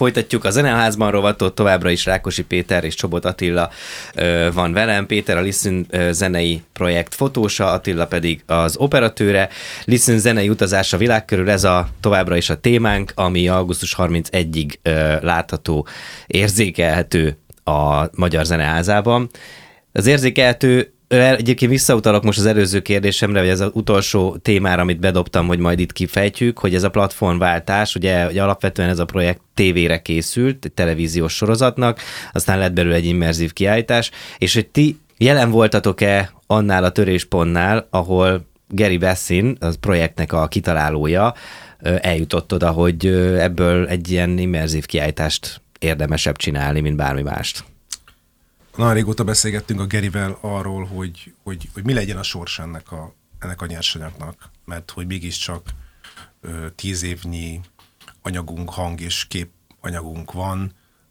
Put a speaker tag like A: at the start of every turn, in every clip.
A: Folytatjuk a Zeneházban rovatot, továbbra is Rákosi Péter és Csobot Attila van velem. Péter a Listen zenei projekt fotósa, Attila pedig az operatőre. Listen zenei utazás a világ körül, ez továbbra is a témánk, ami augusztus 31-ig látható, érzékelhető a Magyar Zeneházában. Az érzékelhető, egyébként visszautalok most az előző kérdésemre, vagy ez az utolsó témára, amit bedobtam, hogy majd itt kifejtjük, hogy ez a platformváltás, ugye alapvetően ez a projekt tévére készült, egy televíziós sorozatnak, aztán lett belőle egy immerzív kiállítás, és hogy ti jelen voltatok-e annál a töréspontnál, ahol Gary Bassin, az projektnek a kitalálója, eljutott oda, hogy ebből egy ilyen immerzív kiállítást érdemesebb csinálni, mint bármi mást.
B: Nagyon régóta beszélgettünk a Gerivel arról, hogy mi legyen a sors ennek a nyersanyagnak, mert hogy mégiscsak 10 évnyi anyagunk, hang és kép anyagunk van,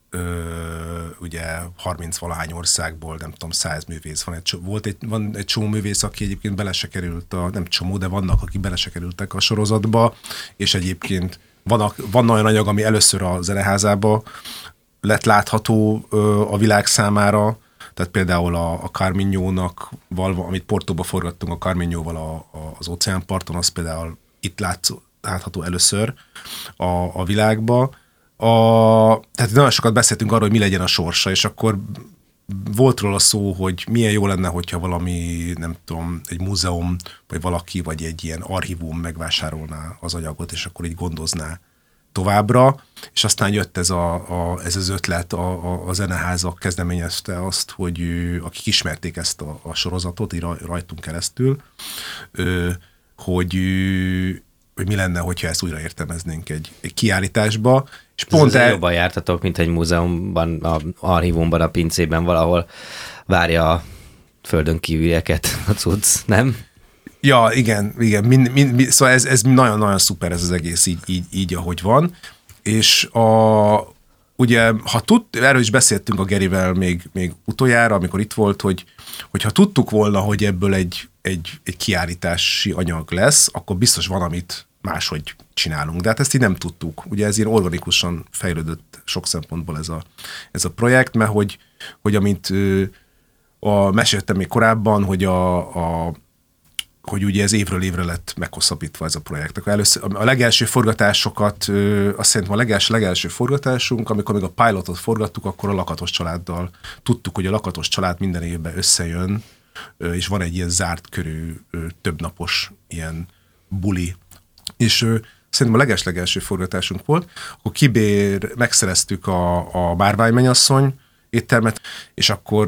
B: ugye 30-valahány országból, nem tudom, 100 művész van. Van egy csomó művész, aki egyébként bele se került, nem csomó, de vannak, akik bele se kerültek a sorozatba, és egyébként van olyan anyag, ami először a Zeneházába lett látható a világ számára, tehát például a Carminho-nak, amit Portóba forgattunk a Carminho-val az óceánparton, az például itt látható először a világba. Tehát nagyon sokat beszéltünk arról, hogy mi legyen a sorsa, és akkor volt róla szó, hogy milyen jó lenne, hogyha valami, nem tudom, egy múzeum, vagy valaki, vagy egy ilyen archívum megvásárolná az anyagot, és akkor így gondozná továbbra, és aztán jött ez az ötlet, a Zeneházak kezdeményezte azt, hogy akik ismerték ezt a sorozatot, így rajtunk keresztül, hogy mi lenne, hogyha ezt újra értelmeznénk egy kiállításba. És pont
A: jobban jártatok, mint egy múzeumban, az archívumban, a pincében valahol várja a földön kívülieket a cucc, nem?
B: Ja, igen. Szóval ez nagyon-nagyon szuper ez az egész így ahogy van. És ugye, erről is beszéltünk a Gerivel még utoljára, amikor itt volt, hogy ha tudtuk volna, hogy ebből egy kiállítási anyag lesz, akkor biztos van, amit máshogy csinálunk. De hát ezt így nem tudtuk. Ugye ez ilyen organikusan fejlődött sok szempontból ez a projekt, mert hogy amint meséltem még korábban, hogy ugye ez évről évre lett meghosszabbítva ez a projekt. Akkor először, a legelső forgatásokat, azt szerintem a legelső forgatásunk, amikor még a pilotot forgattuk, akkor a Lakatos családdal tudtuk, hogy a Lakatos család minden évben összejön, és van egy ilyen zárt körű, többnapos ilyen buli. És szerintem a legelső forgatásunk volt, akkor megszereztük a Bárványmennyasszony éttermet, és akkor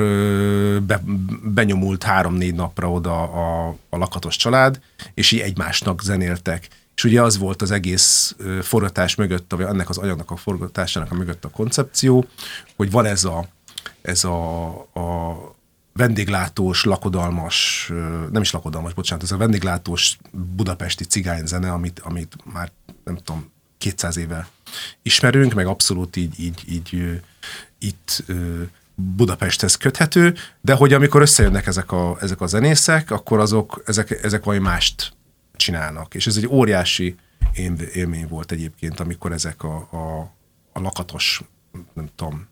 B: benyomult 3-4 napra oda a Lakatos család, és így egymásnak zenéltek. És ugye az volt az egész forgatás mögött, vagy ennek az anyagnak a forgatásának a mögött a koncepció, hogy van ez a vendéglátós, lakodalmas, nem is lakodalmas, bocsánat, ez a vendéglátós budapesti cigányzene, amit már nem tudom, 200 éve ismerünk, meg abszolút így itt Budapesthez köthető, de hogy amikor összejönnek ezek a zenészek, akkor ezek valami mást csinálnak. És ez egy óriási élmény volt egyébként, amikor ezek a Lakatos, nem tudom,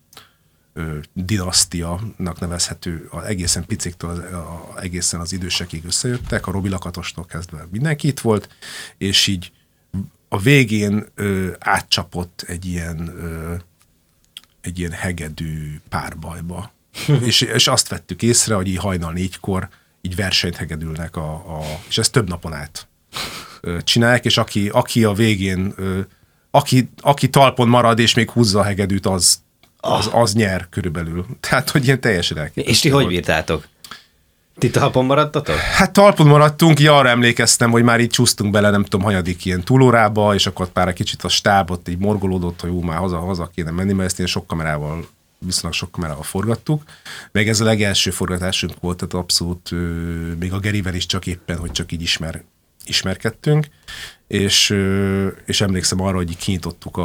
B: dinasztianak nevezhető, egészen piciktől egészen az idősekig összejöttek, a Robi Lakatostól kezdve mindenki itt volt, és így a végén átcsapott egy ilyen hegedű párbajba. és azt vettük észre, hogy így hajnal 4-kor így versenyt hegedülnek, és ezt több napon át csinálják, és aki a végén, aki talpon marad, és még húzza a hegedűt, az nyer körülbelül. Tehát, hogy ilyen teljesen elképesztő.
A: És ti hogy bírtátok? Ti talpon maradtatok?
B: Hát talpon maradtunk, arra emlékeztem, hogy már így csúsztunk bele, nem tudom, hanyadik ilyen túlórába, és akkor már egy kicsit a stábot így morgolódott, hogy már haza kéne menni, mert ezt ilyen viszonylag sok kamerával forgattuk. Meg ez a legelső forgatásunk volt, tehát abszolút még a Gerivel is csak éppen, hogy csak így ismerkedtünk, és emlékszem arra, hogy így kinyitottuk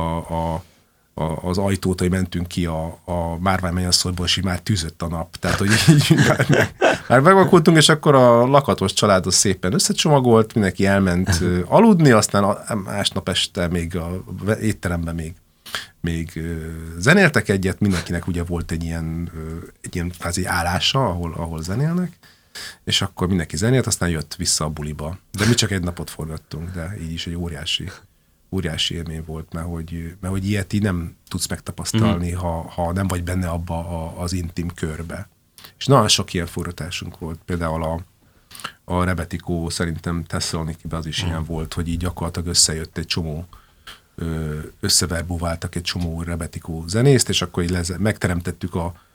B: az ajtót, hogy mentünk ki a Bárványmennyasszonyból, és így már tűzött a nap. Tehát, hogy így már megvakultunk, és akkor a Lakatos család az szépen összecsomagolt, mindenki elment aludni, aztán másnap este még a étteremben még még zenéltek egyet, mindenkinek ugye volt egy ilyen kvázi állása, ahol zenélnek, és akkor mindenki zenélt, aztán jött vissza a buliba. De mi csak egy napot forgattunk, de így is egy óriási élmény volt, mert hogy ilyet így nem tudsz megtapasztalni, ha nem vagy benne abba az intim körbe. És nagyon sok ilyen forgatásunk volt. Például a Rebetiko szerintem Thessalonikiben az is ilyen volt, hogy így gyakorlatilag összejött egy csomó, összeverbuváltak egy csomó Rebetiko zenészt, és akkor így megteremtettük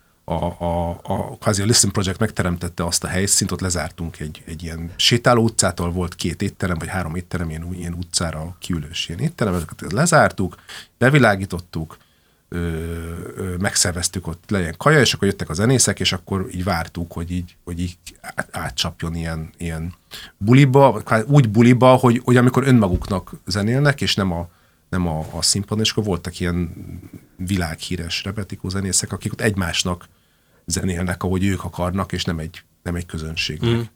B: kvázi a Listen Project megteremtette azt a helyszínt, ott lezártunk egy ilyen sétáló utcától, volt 2 étterem, vagy 3 étterem, ilyen utcára kiülős ilyen étterem, ezeket lezártuk, bevilágítottuk, megszerveztük ott legyen kaja, és akkor jöttek a zenészek, és akkor így vártuk, hogy így átcsapjon ilyen buliba, úgy buliba, hogy amikor önmaguknak zenélnek, és nem a színpadon, és akkor voltak ilyen világhíres Rebetiko zenészek, akik ott egymásnak zenélnek, ahogy ők akarnak, és nem egy közönségnek.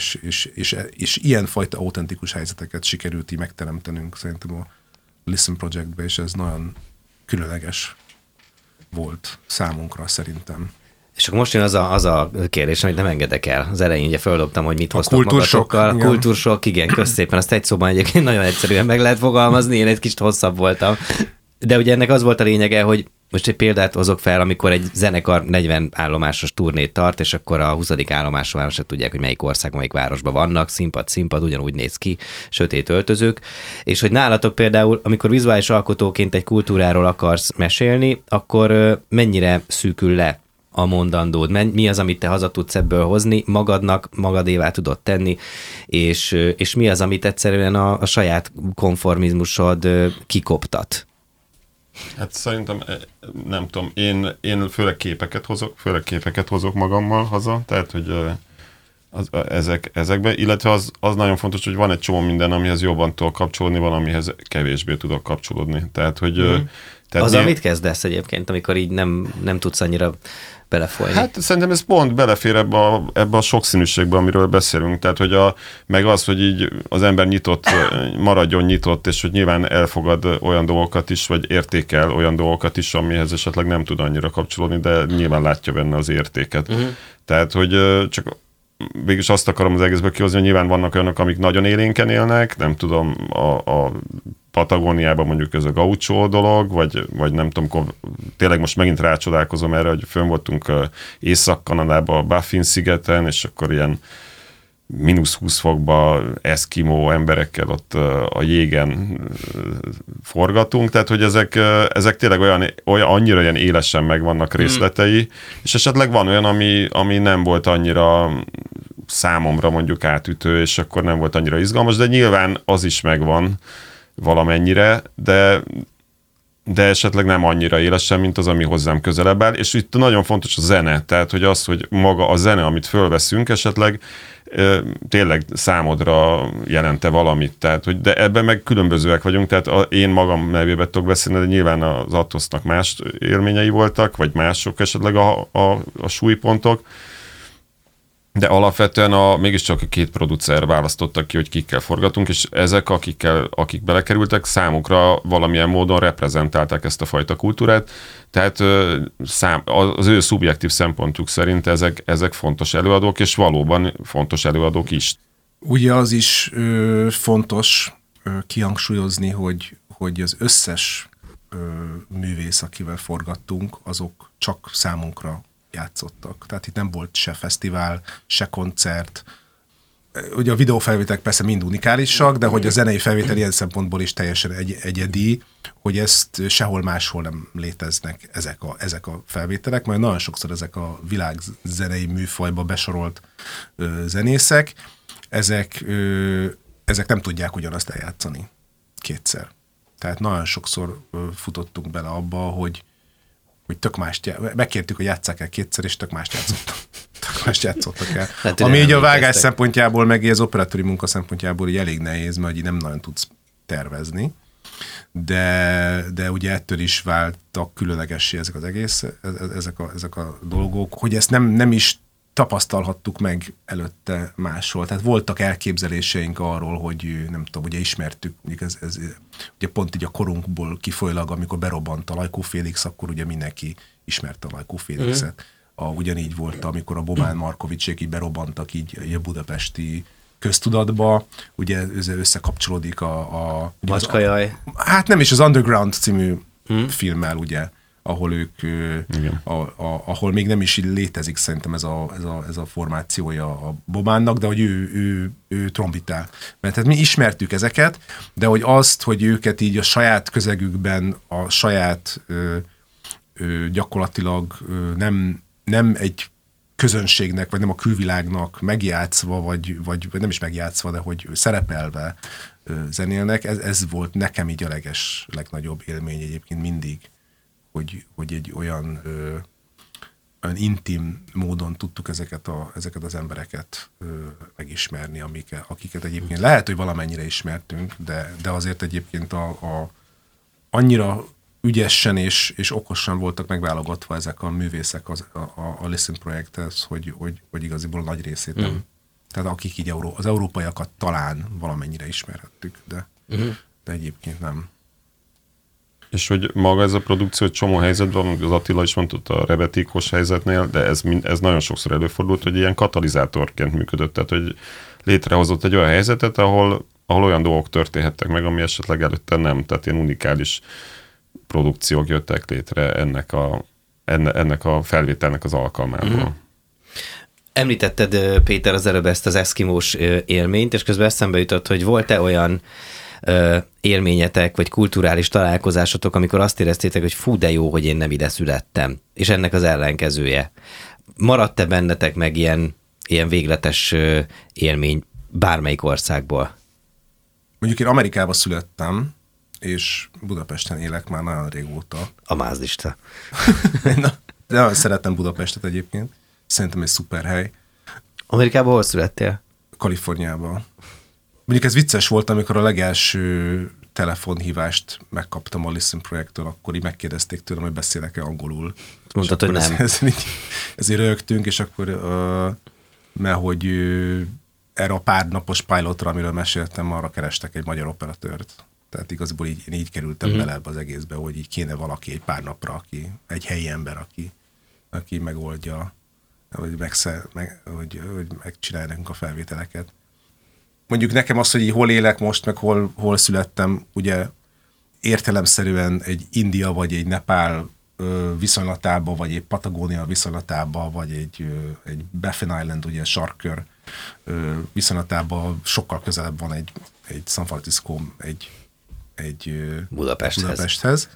B: És ilyenfajta autentikus helyzeteket sikerült így megteremtenünk szerintem a Listen Projectbe, és ez nagyon különleges volt számunkra szerintem.
A: És akkor most jön az a kérdés, amit nem engedek el. Az elején ugye földobtam, hogy mit hoztok
B: kultúrsok,
A: magatokkal. Kultúrsok, igen, közszépen. Azt egy szóban egyébként nagyon egyszerűen meg lehet fogalmazni, én egy kicsit hosszabb voltam. De ugye ennek az volt a lényege, hogy most egy példát hozok fel, amikor egy zenekar 40 állomásos turnét tart, és akkor a 20. állomáson már se tudják, hogy melyik ország, melyik városban vannak, színpad, ugyanúgy néz ki, sötét öltözők, és hogy nálatok például, amikor vizuális alkotóként egy kultúráról akarsz mesélni, akkor mennyire szűkül le a mondandód, mi az, amit te haza tudsz ebből hozni, magadévá tudod tenni, és mi az, amit egyszerűen a saját konformizmusod kikoptat?
C: Hát szerintem, nem tudom, én főleg képeket hozok magammal haza, tehát, hogy ezekbe, illetve az nagyon fontos, hogy van egy csomó minden, amihez jobban tudok kapcsolódni, van, amihez kevésbé tudok kapcsolódni. Tehát, hogy... Tehát
A: amit kezdesz egyébként, amikor így nem tudsz annyira belefolyni?
C: Hát szerintem ez pont belefér ebbe a sokszínűségbe, amiről beszélünk. Tehát, hogy meg az, hogy így az ember maradjon nyitott, és hogy nyilván elfogad olyan dolgokat is, vagy értékel olyan dolgokat is, amihez esetleg nem tud annyira kapcsolódni, de nyilván látja benne az értéket. Tehát, hogy csak végülis azt akarom az egészből kihozni, hogy nyilván vannak olyanok, amik nagyon élénken élnek, nem tudom, a Patagóniában mondjuk ez a gaucho dolog, vagy nem tudom, tényleg most megint rácsodálkozom erre, hogy fönn voltunk Észak-Kanadában, a Baffin szigeten, és akkor ilyen -20 fokba eszkimó emberekkel ott a jégen forgatunk, tehát hogy ezek tényleg annyira ilyen élesen megvannak részletei, és esetleg van olyan, ami nem volt annyira számomra mondjuk átütő, és akkor nem volt annyira izgalmas, de nyilván az is megvan valamennyire, de esetleg nem annyira élesen, mint az, ami hozzám közelebb áll, és itt nagyon fontos a zene, tehát hogy az, hogy maga a zene, amit fölveszünk, esetleg tényleg számodra jelente valamit, tehát, hogy de ebben meg különbözőek vagyunk, tehát én magam nevében tudok beszélni, de nyilván az Atosznak más élményei voltak, vagy mások esetleg a súlypontok, de alapvetően mégiscsak a 2 producer választottak ki, hogy kikkel forgatunk, és ezek, akik belekerültek, számukra valamilyen módon reprezentálták ezt a fajta kultúrát, tehát az ő szubjektív szempontjuk szerint ezek fontos előadók, és valóban fontos előadók is.
B: Ugye az is fontos kihangsúlyozni, hogy az összes művész, akivel forgattunk, azok csak számunkra játszottak. Tehát itt nem volt se fesztivál, se koncert. Ugye a videófelvételek persze mind unikálisak, de hogy a zenei felvétel ilyen szempontból is teljesen egyedi, hogy ezt sehol máshol nem léteznek ezek a felvételek, mert nagyon sokszor ezek a világ zenei műfajba besorolt zenészek, ezek nem tudják ugyanazt eljátszani kétszer. Tehát nagyon sokszor futottunk bele abba, hogy tök mást megkértük, hogy játsszák el kétszer, és tök mást játszottak el. Hát, ami így a vágás szempontjából, meg az operatőri munka szempontjából így elég nehéz, mert így nem nagyon tudsz tervezni. De ugye ettől is váltak különlegessé ezek az egész, ezek a dolgok, hogy ezt nem is tapasztalhattuk meg előtte máshol. Tehát voltak elképzeléseink arról, hogy nem tudom, ugye ismertük, ez ugye pont így a korunkból kifolyólag, amikor berobbant a Lajkó Félix, akkor ugye mindenki ismerte a Lajkó Félixet. Ugyanígy volt, amikor a Bobán Markovicsék így berobbantak így a budapesti köztudatba, ugye összekapcsolódik
A: Macskajaj.
B: Hát nem is, az Underground című filmmel, ugye, ahol ők, ahol még nem is létezik szerintem ez a formációja a Bobánnak, de hogy ő trombitál. Mert hát mi ismertük ezeket, de hogy azt, hogy őket így a saját közegükben, a saját gyakorlatilag nem egy közönségnek, vagy nem a külvilágnak megjátszva, vagy nem is megjátszva, de hogy szerepelve zenélnek, ez volt nekem így a legnagyobb élmény egyébként mindig, hogy egy olyan intim módon tudtuk ezeket az embereket megismerni, akiket egyébként lehet, hogy valamennyire ismertünk, de azért egyébként annyira ügyesen és okosan voltak megválogatva ezek a művészek a Listen projekthez, hogy igaziból a nagy részét nem. Tehát akik így az európaiakat talán valamennyire ismerhettük, de egyébként nem.
C: És hogy maga ez a produkció egy csomó helyzetben, az Attila is mondta a Rebetikos helyzetnél, de ez nagyon sokszor előfordult, hogy ilyen katalizátorként működött, tehát hogy létrehozott egy olyan helyzetet, ahol olyan dolgok történhettek meg, ami esetleg előtte nem, tehát ilyen unikális produkciók jöttek létre ennek a felvételnek az alkalmából.
A: Említetted, Péter, az előbb ezt az eszkimós élményt, és közben eszembe jutott, hogy volt-e olyan élményetek, vagy kulturális találkozásotok, amikor azt éreztétek, hogy fú, de jó, hogy én nem ide születtem, és ennek az ellenkezője. Maradt-e bennetek meg ilyen végletes élmény bármelyik országból?
B: Mondjuk én Amerikában születtem, és Budapesten élek már nagyon régóta.
A: A mázlista.
B: De nagyon szeretem Budapestet egyébként. Szerintem egy szuper hely.
A: Amerikában hol születtél?
B: Kaliforniában. Mondjuk ez vicces volt, amikor a legelső telefonhívást megkaptam a Listen projektől, akkor így megkérdezték tőlem, hogy beszélek-e angolul.
A: Mondtad, hogy nem.
B: Ezért rögtünk, és akkor mert hogy erre a pár napos pilotra, amiről meséltem, arra kerestek egy magyar operatőrt. Tehát igazából én így kerültem bele ebbe az egészbe, hogy így kéne valaki egy pár napra, egy helyi ember, aki megoldja, hogy megcsinálja nekünk a felvételeket. Mondjuk nekem az, hogy így hol élek most, meg hol születtem, ugye értelemszerűen egy India vagy egy Nepál viszonylatába, vagy egy Patagónia viszonylatába, vagy egy Baffin Island, ugye sarkkör viszonylatába sokkal közelebb van egy San Francisco, egy Budapesthez.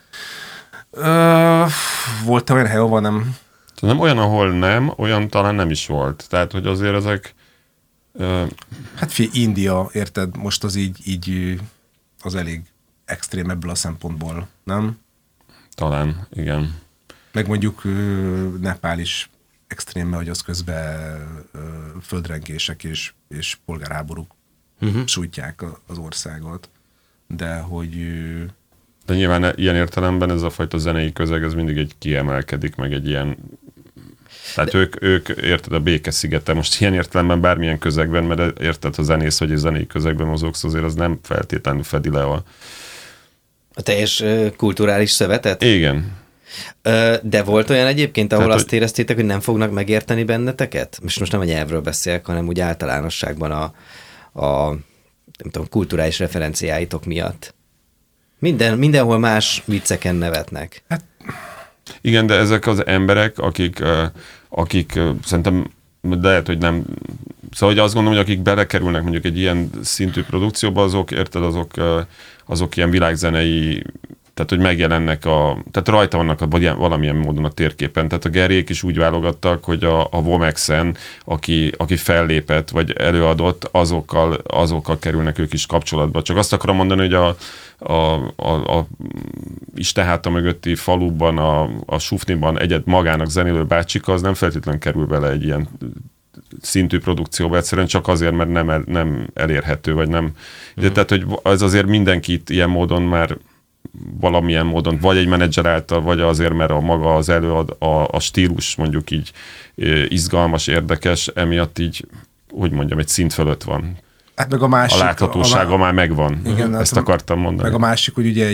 B: Volt olyan hely, ahol nem?
C: Nem olyan, ahol nem, olyan talán nem is volt. Tehát, hogy azért ezek...
B: Hát India, érted, most az így az elég extrém ebből a szempontból, nem?
C: Talán, igen.
B: Meg mondjuk Nepál is extrém, mert hogy az közben földrengések és polgárháborúk sújtják az országot. De nyilván ilyen értelemben ez a fajta zenei közeg, ez mindig egy kiemelkedik, meg egy ilyen... Tehát ők érted, a békeszigete most ilyen értelemben bármilyen közegben, mert érted, ha zenész vagy egy zenei közegben mozogsz, azért az nem feltétlenül fedi le a
A: teljes kulturális szövetet?
C: Igen.
A: De volt olyan egyébként, ahol azt éreztétek, hogy nem fognak megérteni benneteket? Most nem a nyelvről beszélek, hanem úgy általánosságban a nem tudom, kulturális referenciáitok miatt. Mindenhol más vicceken nevetnek. Hát,
C: igen, de ezek az emberek, akik szerintem lehet, hogy nem... Szóval hogy azt gondolom, hogy akik belekerülnek mondjuk egy ilyen szintű produkcióba, azok, érted, azok ilyen világzenei, tehát hogy megjelennek tehát rajta vannak valamilyen módon a térképen. Tehát a Gerék is úgy válogattak, hogy a Vomexen, aki fellépett, vagy előadott, azokkal kerülnek ők is kapcsolatba. Csak azt akarom mondani, hogy a Istenháta mögötti faluban, a Sufniban egyet magának zenélő bácsika, az nem feltétlenül kerül bele egy ilyen szintű produkcióba, egyszerűen csak azért, mert nem elérhető, vagy nem. De tehát, hogy az azért mindenkit ilyen módon már valamilyen módon, vagy egy menedzser által, vagy azért, mert a maga az előad, a stílus mondjuk így izgalmas, érdekes, emiatt így, hogy mondjam, egy szint fölött van.
B: Hát meg a másik...
C: A láthatósága már megvan.
B: Igen,
C: ezt akartam mondani.
B: Meg a másik, hogy ugye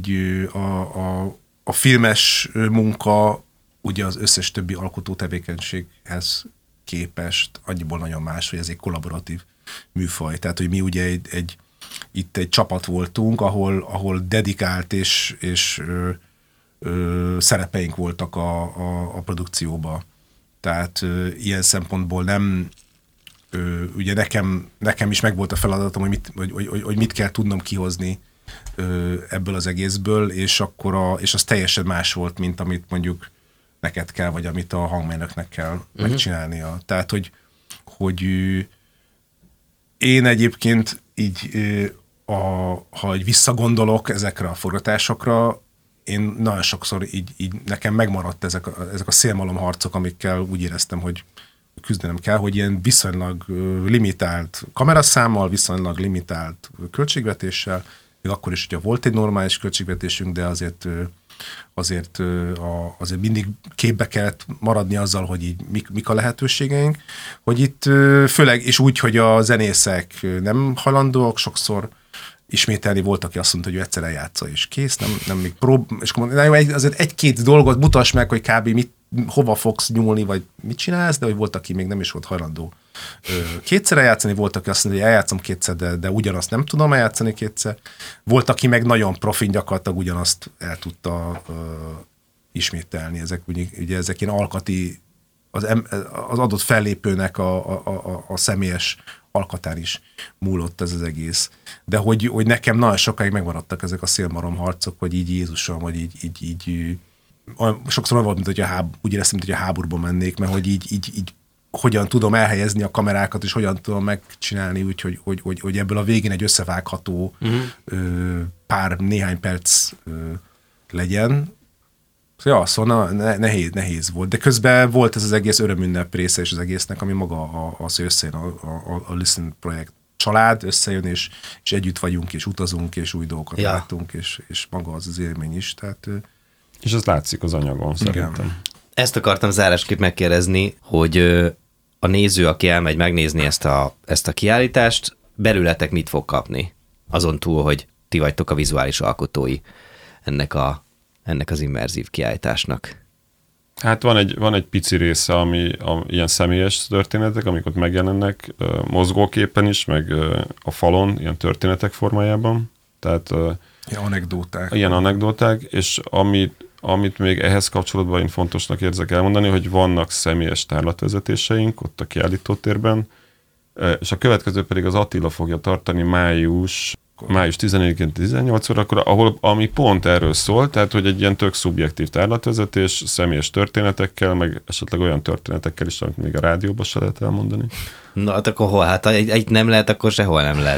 B: a filmes munka ugye az összes többi alkotó tevékenységhez képest annyiból nagyon más, hogy ez egy kollaboratív műfaj. Tehát, hogy mi ugye itt egy csapat voltunk, ahol dedikált és szerepeink voltak a produkcióba. Tehát ilyen szempontból nem, ugye nekem is megvolt a feladatom, hogy mit kell tudnom kihozni ebből az egészből, és az teljesen más volt, mint amit mondjuk neked kell, vagy amit a hangmérnöknek kell megcsinálnia. Tehát, hogy én egyébként így, ha így visszagondolok ezekre a forgatásokra, én nagyon sokszor így nekem megmaradt ezek a szélmalomharcok, amikkel úgy éreztem, hogy küzdenem kell, hogy ilyen viszonylag limitált kameraszámmal, viszonylag limitált költségvetéssel, még akkor is, hogyha volt egy normális költségvetésünk, de azért mindig képbe kellett maradni azzal, hogy így mik a lehetőségeink, hogy itt főleg, és úgy, hogy a zenészek nem hajlandóak sokszor ismételni, volt, aki azt mondta, hogy ő egyszer eljátsza, és kész, nem még és akkor azért egy-két dolgot mutass meg, hogy kb. Hova fogsz nyúlni, vagy mit csinálsz, de hogy volt, aki még nem is volt hajlandó kétszer eljátszani, volt, aki azt mondja, hogy eljátszom kétszer, de ugyanazt nem tudom eljátszani kétszer. Volt, aki meg nagyon profin gyakorlatilag ugyanazt el tudta ismételni. Ezek ilyen alkati, az adott fellépőnek a személyes alkatán is múlott ez az egész. De hogy nekem nagyon sokáig megmaradtak ezek a szélmalom harcok, hogy így Jézusom, hogy így sokszor volt, mint hogy úgy éreztem, mint hogy a háborúba mennék, mert hogy így hogyan tudom elhelyezni a kamerákat, és hogyan tudom megcsinálni úgy, hogy ebből a végén egy összevágható néhány perc legyen. Szóval nehéz volt. De közben volt ez az egész örömünnep része és az egésznek, ami maga az összejön a Listen projekt család, összejön, és együtt vagyunk, és utazunk, és új dolgokat látunk, és maga az élmény is. Tehát,
C: és ez látszik az anyagon, szerintem.
A: Ezt akartam zárásképp megkérdezni, hogy a néző, aki elmegy megnézni ezt a kiállítást, belőletek mit fog kapni? Azon túl, hogy ti vagytok a vizuális alkotói ennek az immerzív kiállításnak.
C: Hát van egy pici része, ami ilyen személyes történetek, amik ott megjelennek mozgóképen is, meg a falon, ilyen történetek formájában. Tehát ilyen anekdóták, és amit még ehhez kapcsolatban én fontosnak érzek elmondani, hogy vannak személyes tárlatvezetéseink ott a kiállítótérben, és a következő pedig az Attila fogja tartani május 14-én 18 órakor, ami pont erről szól, tehát hogy egy ilyen tök szubjektív tárlatvezetés, személyes történetekkel, meg esetleg olyan történetekkel is, amit még a rádióban se lehet elmondani.
A: Na, hát akkor hol? Hát egy nem lehet, akkor sehol nem lehet.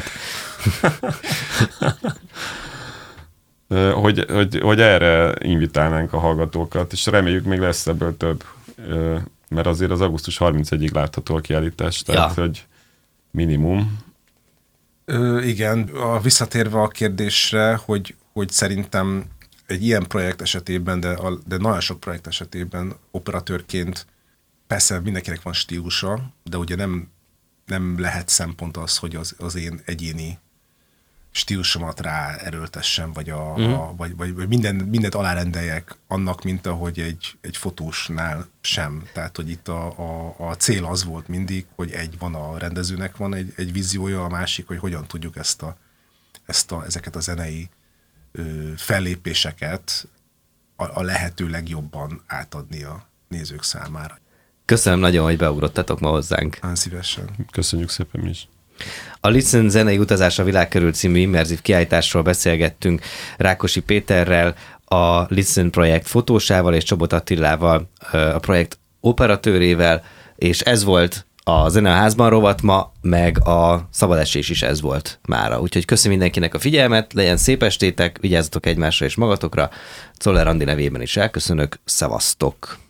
C: hogy erre invitálnánk a hallgatókat, és reméljük még lesz ebből több, mert azért az augusztus 31-ig látható a kiállítás, tehát hogy minimum.
B: Igen, visszatérve a kérdésre, hogy szerintem egy ilyen projekt esetében, de nagyon sok projekt esetében operatőrként persze mindenkinek van stílusa, de ugye nem lehet szempont az, hogy az én egyéni stílusomat ráerőltessem, vagy mindent alárendeljek annak, mint ahogy egy fotósnál sem. Tehát, hogy itt a cél az volt mindig, hogy van a rendezőnek van egy víziója, a másik, hogy hogyan tudjuk ezeket a zenei fellépéseket a lehető legjobban átadni a nézők számára.
A: Köszönöm nagyon, hogy beugrottatok ma hozzánk.
B: Nagyon szívesen.
C: Köszönjük szépen mi is.
A: A Listen zenei utazás a világ körül című immerzív kiállításról beszélgettünk Rákosi Péterrel, a Listen projekt fotósával és Csobot Attilával, a projekt operatőrével, és ez volt a Zene a házban rovat ma, meg a szabadesés is ez volt mára. Úgyhogy köszönöm mindenkinek a figyelmet, legyen szép estétek, vigyázzatok egymásra és magatokra. Czoller Andi nevében is elköszönök, szevasztok!